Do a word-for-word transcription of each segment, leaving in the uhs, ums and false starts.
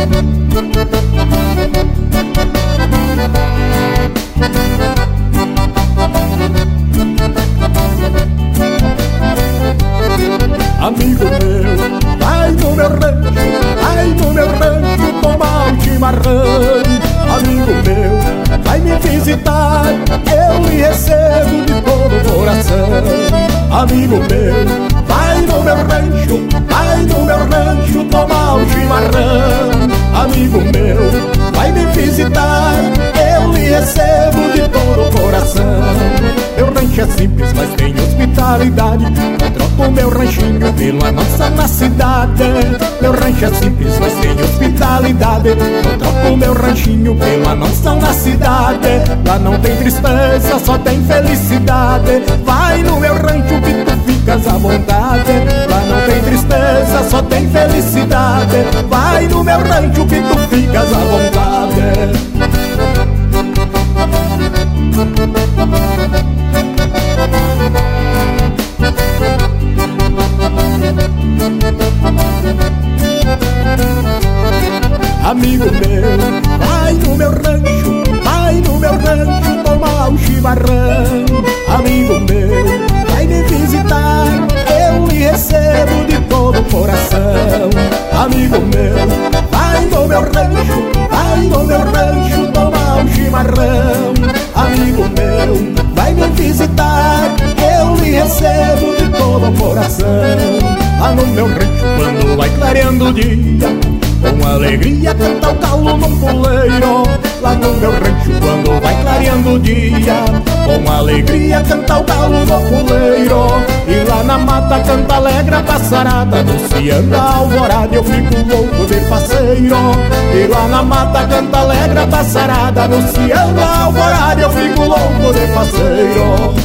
Amigo meu, vai no meu rancho, vai no meu rancho tomar um chimarrão. Amigo meu, vai me visitar, eu lhe recebo de todo o coração. Amigo meu, vai no meu rancho, vai no meu rancho tomar um chimarrão. Amigo meu, vai me visitar, eu lhe recebo de todo o coração. Meu rancho é simples, mas tem hospitalidade. Eu troco meu ranchinho pela nossa na cidade. Meu rancho é simples, mas tem hospitalidade. Eu troco meu ranchinho pela nossa na cidade. Lá não tem tristeza, só tem felicidade. Vai no meu rancho que tu ficas à vontade. Lá não tem tristeza, só tem felicidade. Vai no meu rancho que tu ficas à vontade. Amigo meu, vai no meu rancho, vai no meu rancho tomar um chimarrão. Amigo meu, vai me visitar, eu lhe recebo de todo o coração. Amigo meu, vai no meu rancho, vai no meu rancho tomar um chimarrão. Amigo meu, vai me visitar, eu lhe recebo de todo o coração. Lá no meu rancho, quando vai clareando o dia, com alegria canta o galo num puleiro. Lá no meu rancho, quando vai clareando o dia, com alegria canta o galo no puleiro. E lá na mata canta alegre a passarada, anunciando a alvorada, eu fico louco de parceiro. E lá na mata canta alegre a passarada, anunciando a alvorada, eu fico louco de parceiro.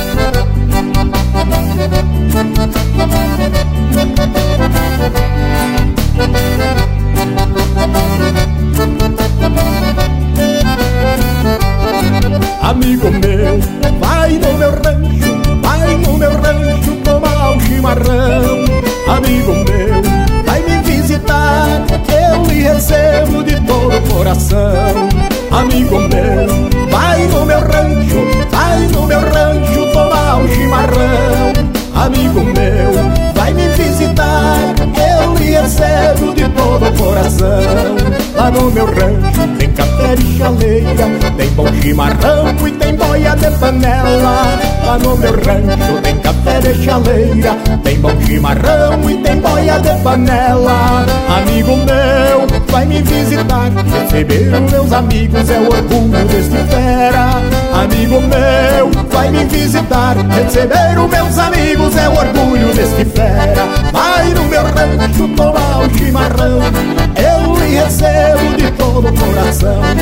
Amigo meu, vai no meu rancho, vai no meu rancho tomar um chimarrão. Amigo meu, vai me visitar, eu lhe recebo de todo o coração. Amigo meu, vai no meu rancho, vai no meu rancho tomar um chimarrão. Amigo meu, vai me visitar, eu lhe recebo de todo o coração. Lá no meu rancho tem café de chaleira, tem bom chimarrão e tem boia de panela. Lá no meu rancho tem café de chaleira, tem bom chimarrão e tem boia de panela. Amigo meu, vai me visitar, receber os meus amigos é o orgulho deste fera. Amigo meu, vai me visitar, receber os meus amigos é o orgulho deste fera. Vai no meu rancho tomar um chimarrão, eu lhe recebo de todo o coração.